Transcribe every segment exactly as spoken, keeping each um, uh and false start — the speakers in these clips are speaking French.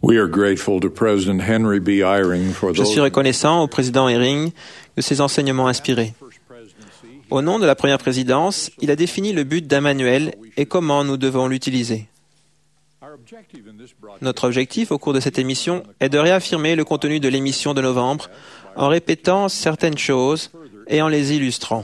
We are grateful to President Henry B. Eyring for Je those suis reconnaissant au président Eyring de ses enseignements inspirés. Au nom de la première présidence, il a défini le but d'un manuel et comment nous devons l'utiliser. Notre objectif au cours de cette émission est de réaffirmer le contenu de l'émission de novembre en répétant certaines choses et en les illustrant.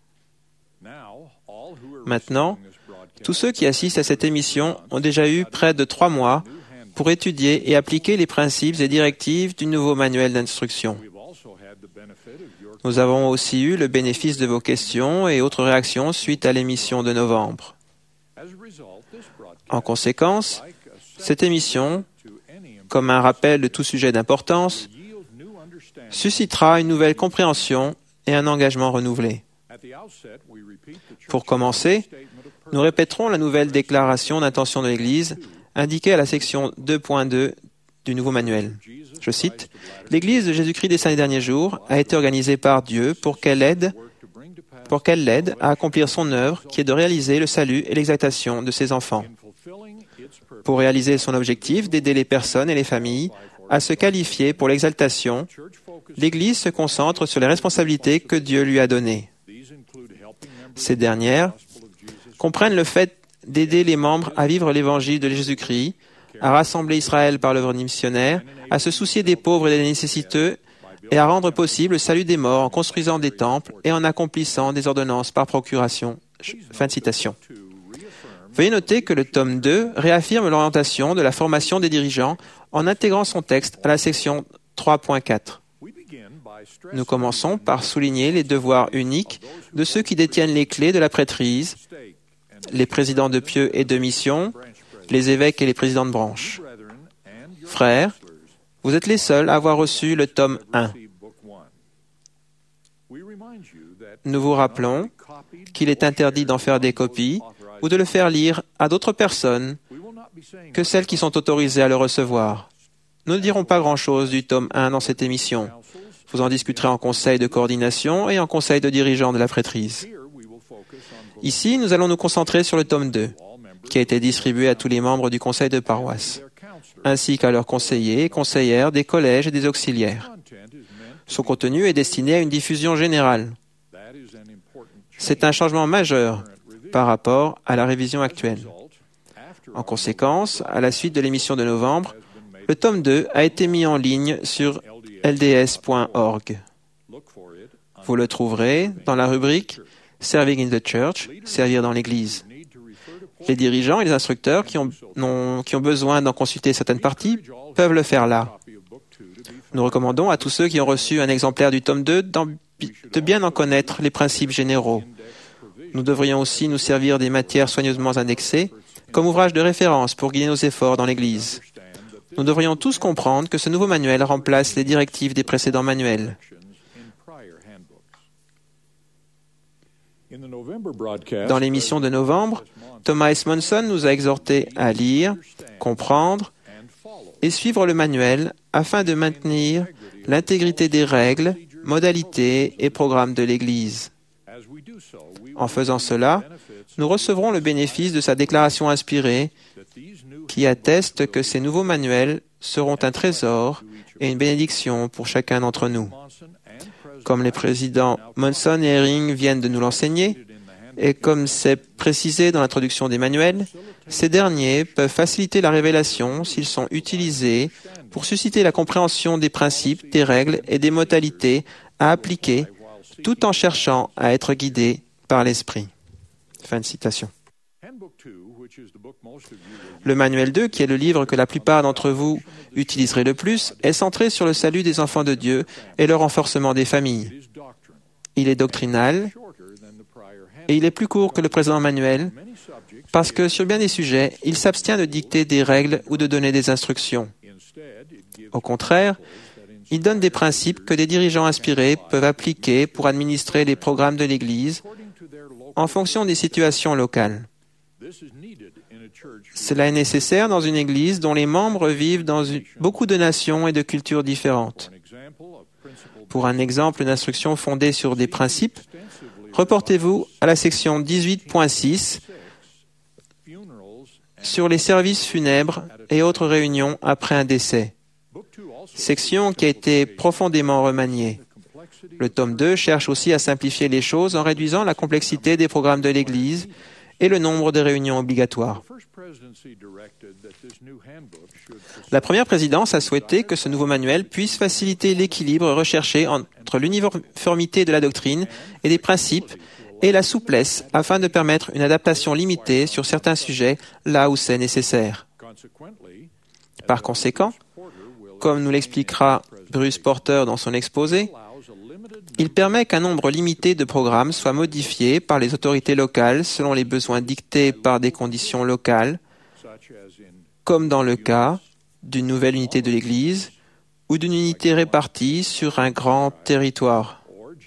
Maintenant, tous ceux qui assistent à cette émission ont déjà eu près de trois mois pour étudier et appliquer les principes et directives du nouveau manuel d'instruction. Nous avons aussi eu le bénéfice de vos questions et autres réactions suite à l'émission de novembre. En conséquence, cette émission, comme un rappel de tout sujet d'importance, suscitera une nouvelle compréhension et un engagement renouvelé. Pour commencer, nous répéterons la nouvelle déclaration d'intention de l'Église indiquée à la section deux point deux du nouveau manuel. Je cite, « L'Église de Jésus-Christ des Saints des derniers jours a été organisée par Dieu pour qu'elle aide, pour qu'elle l'aide à accomplir son œuvre qui est de réaliser le salut et l'exaltation de ses enfants. Pour réaliser son objectif d'aider les personnes et les familles à se qualifier pour l'exaltation, l'Église se concentre sur les responsabilités que Dieu lui a données. Ces dernières comprennent le fait d'aider les membres à vivre l'évangile de Jésus-Christ, à rassembler Israël par l'œuvre missionnaire, à se soucier des pauvres et des nécessiteux, et à rendre possible le salut des morts en construisant des temples et en accomplissant des ordonnances par procuration. » Fin de citation. Veuillez noter que le tome deux réaffirme l'orientation de la formation des dirigeants en intégrant son texte à la section trois point quatre. Nous commençons par souligner les devoirs uniques de ceux qui détiennent les clés de la prêtrise, les présidents de pieux et de mission, les évêques et les présidents de branche. Frères, vous êtes les seuls à avoir reçu le tome un. Nous vous rappelons qu'il est interdit d'en faire des copies ou de le faire lire à d'autres personnes que celles qui sont autorisées à le recevoir. Nous ne dirons pas grand-chose du tome un dans cette émission. Vous en discuterez en conseil de coordination et en conseil de dirigeants de la prêtrise. Ici, nous allons nous concentrer sur le tome deux, qui a été distribué à tous les membres du conseil de paroisse, ainsi qu'à leurs conseillers et conseillères des collèges et des auxiliaires. Son contenu est destiné à une diffusion générale. C'est un changement majeur par rapport à la révision actuelle. En conséquence, à la suite de l'émission de novembre, le tome deux a été mis en ligne sur L D S point org. Vous le trouverez dans la rubrique « Serving in the Church » « Servir dans l'Église ». Les dirigeants et les instructeurs qui ont, non, qui ont besoin d'en consulter certaines parties peuvent le faire là. Nous recommandons à tous ceux qui ont reçu un exemplaire du tome deux de bien en connaître les principes généraux. Nous devrions aussi nous servir des matières soigneusement indexées comme ouvrage de référence pour guider nos efforts dans l'Église. Nous devrions tous comprendre que ce nouveau manuel remplace les directives des précédents manuels. Dans l'émission de novembre, Thomas S. Monson nous a exhortés à lire, comprendre et suivre le manuel afin de maintenir l'intégrité des règles, modalités et programmes de l'Église. En faisant cela, nous recevrons le bénéfice de sa déclaration inspirée qui atteste que ces nouveaux manuels seront un trésor et une bénédiction pour chacun d'entre nous. Comme les présidents Monson et Eyring viennent de nous l'enseigner, et comme c'est précisé dans l'introduction des manuels, ces derniers peuvent faciliter la révélation s'ils sont utilisés pour susciter la compréhension des principes, des règles et des modalités à appliquer, tout en cherchant à être guidés par l'Esprit. Fin de citation. Le manuel deux, qui est le livre que la plupart d'entre vous utiliseraient le plus, est centré sur le salut des enfants de Dieu et le renforcement des familles. Il est doctrinal et il est plus court que le précédent manuel parce que sur bien des sujets, il s'abstient de dicter des règles ou de donner des instructions. Au contraire, il donne des principes que des dirigeants inspirés peuvent appliquer pour administrer les programmes de l'Église en fonction des situations locales. Cela est nécessaire dans une Église dont les membres vivent dans une, beaucoup de nations et de cultures différentes. Pour un exemple d'instruction fondée sur des principes, reportez-vous à la section dix-huit point six sur les services funèbres et autres réunions après un décès, section qui a été profondément remaniée. Le tome deux cherche aussi à simplifier les choses en réduisant la complexité des programmes de l'Église et le nombre de réunions obligatoires. La première présidence a souhaité que ce nouveau manuel puisse faciliter l'équilibre recherché entre l'uniformité de la doctrine et des principes et la souplesse afin de permettre une adaptation limitée sur certains sujets là où c'est nécessaire. Par conséquent, comme nous l'expliquera Bruce Porter dans son exposé, il permet qu'un nombre limité de programmes soit modifié par les autorités locales selon les besoins dictés par des conditions locales, comme dans le cas d'une nouvelle unité de l'Église ou d'une unité répartie sur un grand territoire.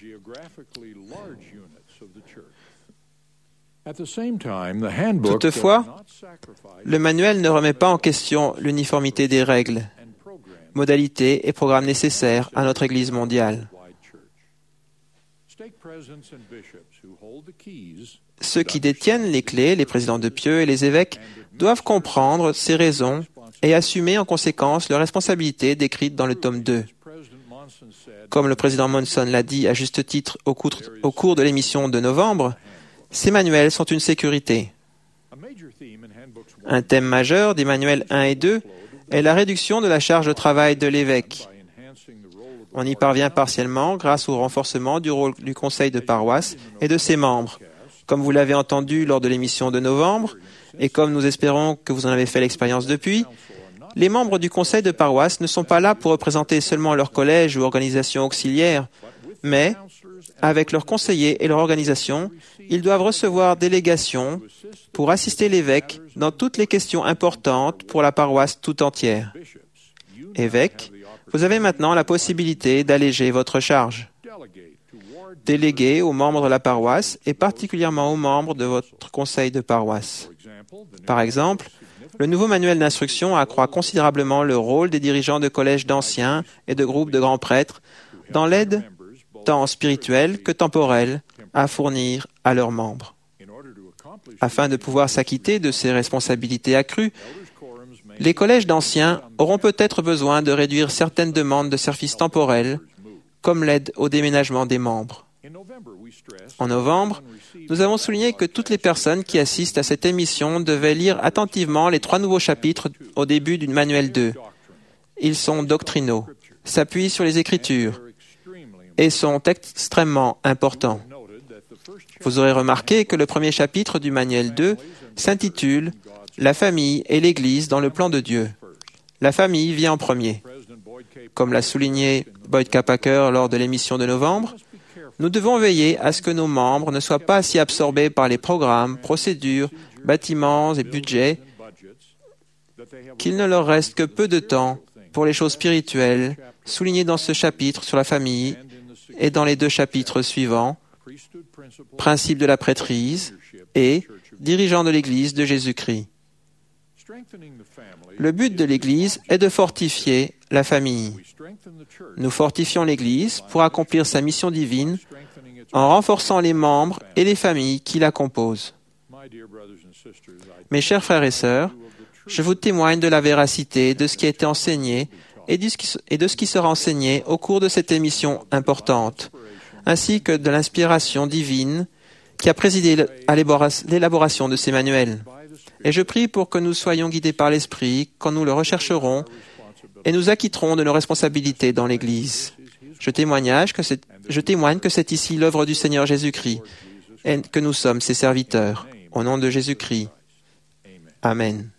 Toutefois, le manuel ne remet pas en question l'uniformité des règles, modalités et programmes nécessaires à notre Église mondiale. Ceux qui détiennent les clés, les présidents de pieux et les évêques, doivent comprendre ces raisons et assumer en conséquence leurs responsabilités décrites dans le tome deux. Comme le président Monson l'a dit à juste titre au cours, au cours de l'émission de novembre, ces manuels sont une sécurité. Un thème majeur des manuels un et deux est la réduction de la charge de travail de l'évêque. On y parvient partiellement grâce au renforcement du rôle du conseil de paroisse et de ses membres. Comme vous l'avez entendu lors de l'émission de novembre, et comme nous espérons que vous en avez fait l'expérience depuis, les membres du conseil de paroisse ne sont pas là pour représenter seulement leur collège ou organisation auxiliaire, mais, avec leurs conseillers et leur organisation, ils doivent recevoir délégation pour assister l'évêque dans toutes les questions importantes pour la paroisse tout entière. Évêque, vous avez maintenant la possibilité d'alléger votre charge. Déléguez aux membres de la paroisse et particulièrement aux membres de votre conseil de paroisse. Par exemple, le nouveau manuel d'instruction accroît considérablement le rôle des dirigeants de collèges d'anciens et de groupes de grands prêtres dans l'aide, tant spirituelle que temporelle, à fournir à leurs membres. Afin de pouvoir s'acquitter de ces responsabilités accrues, les collèges d'anciens auront peut-être besoin de réduire certaines demandes de services temporels, comme l'aide au déménagement des membres. En novembre, nous avons souligné que toutes les personnes qui assistent à cette émission devaient lire attentivement les trois nouveaux chapitres au début du manuel deux. Ils sont doctrinaux, s'appuient sur les Écritures et sont extrêmement importants. Vous aurez remarqué que le premier chapitre du manuel deux s'intitule « La famille et l'Église dans le plan de Dieu ». La famille vient en premier. Comme l'a souligné Boyd K. Packer lors de l'émission de novembre, nous devons veiller à ce que nos membres ne soient pas si absorbés par les programmes, procédures, bâtiments et budgets qu'il ne leur reste que peu de temps pour les choses spirituelles soulignées dans ce chapitre sur la famille et dans les deux chapitres suivants, principe de la prêtrise et dirigeant de l'Église de Jésus-Christ. Le but de l'Église est de fortifier la famille. Nous fortifions l'Église pour accomplir sa mission divine en renforçant les membres et les familles qui la composent. Mes chers frères et sœurs, je vous témoigne de la véracité de ce qui a été enseigné et de ce qui sera enseigné au cours de cette émission importante, ainsi que de l'inspiration divine qui a présidé à l'élaboration de ces manuels. Et je prie pour que nous soyons guidés par l'Esprit quand nous le rechercherons et nous acquitterons de nos responsabilités dans l'Église. Je témoigne que c'est, je témoigne que c'est ici l'œuvre du Seigneur Jésus-Christ et que nous sommes ses serviteurs. Au nom de Jésus-Christ. Amen.